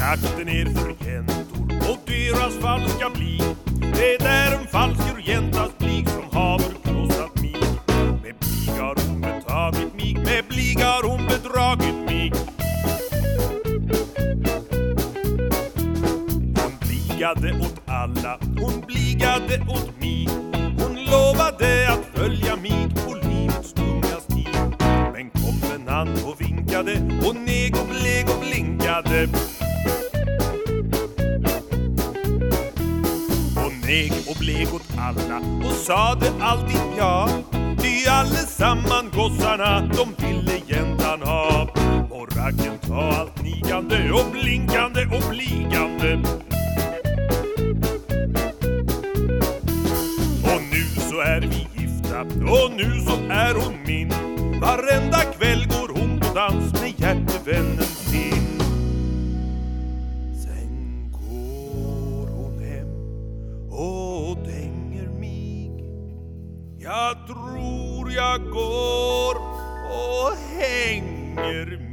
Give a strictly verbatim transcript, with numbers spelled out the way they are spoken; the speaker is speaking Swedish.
akta ner för jäntor och deras falska blik. Det är en falsk jäntas blik som haver krossat mig. Med blig har hon betagit mig, med blig har hon bedragit mig. Hon bligade åt alla, hon bligade åt mig. Hon lovade att följa mig på livets tunga stig. Men kom en annan och vinkade och neg och bleg och blinkade. Neg och bleg åt alla och sade alltid ja. Ty allesamman gossarna, de ville jäntan ha. Och raggen ta allt nigande och blinkande och bligande. Och nu så är vi gifta och nu så är hon min. Varenda kväll går hon på dans med hjärtevännen sin. Och dänger mig. Jag tror jag går och hänger mig.